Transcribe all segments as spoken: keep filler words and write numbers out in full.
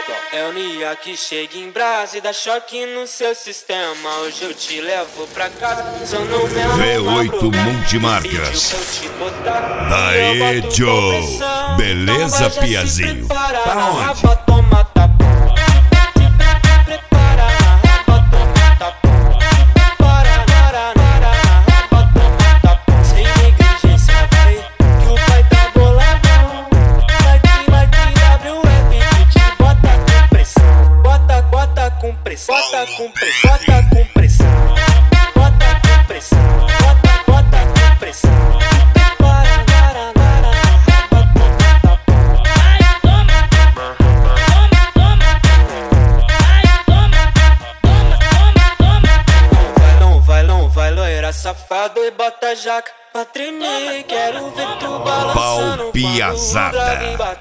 É o Nia que chega em brasa e dá choque no seu sistema. Hoje eu te levo pra casa, só não me arruma V oito problema. Multimarcas. Daí, Joe. Beleza, Piazinho? Pra onde? Bota com pressão, bota com pressão, bota com pressão, bota, bota com pressão. Para, para, para, ai, toma, toma, toma, ai, toma, toma, toma, toma. Não vai, não vai, loira safado e bota jaca pra tremer. Quero ver tu balançando Pau piazada.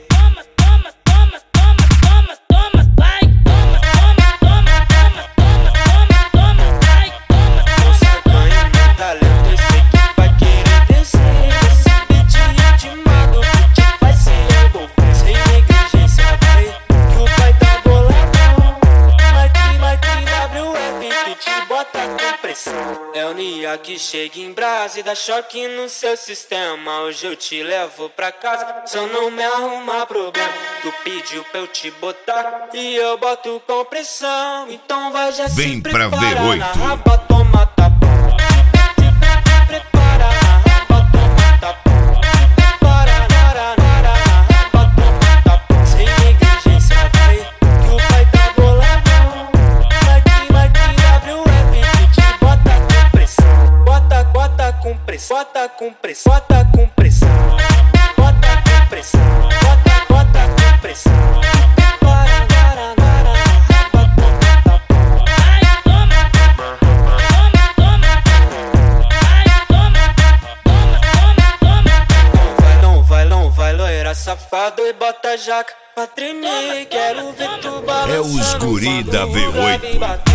É o Nia que chega em brasa e dá choque no seu sistema. Hoje eu te levo pra casa, só não me arruma problema. Tu pediu pra eu te botar e eu boto com pressão. Então vai já Vem se pra prepara V oito. na raba, toma tapão. Prepara na raba, toma tapão. Prepara na raba, toma tapão. Sem negligência vai, que o pai tá boladão. Vai que, vai que W F que te bota com pressão. Bota, bota com pressão, bota com pressão, bota com pressão. Bota com pressão, bota, bota com pressão. Para, para, para, raba, toma tapão. Ai, toma, toma, toma, ai, toma, toma, toma, toma. Não vai, não vai, não vai, loira safado e bota jaca pra tremer. Quero ver tu balançando. É os guri da V oito.